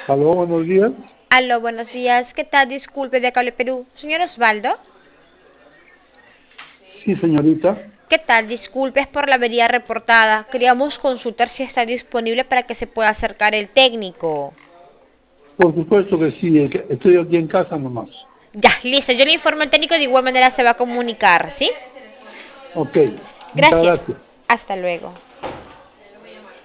Aló, buenos días. Aló, buenos días. ¿Qué tal? Disculpe, de Cable Perú. Señor Osvaldo. Sí, señorita. ¿Qué tal? Disculpe, es por la avería reportada. Queríamos consultar si está disponible para que se pueda acercar el técnico. Por supuesto que sí, estoy aquí en casa nomás. Ya, listo. Yo le informo al técnico, de igual manera se va a comunicar, ¿sí? Ok, muchas Gracias. gracias. Hasta luego.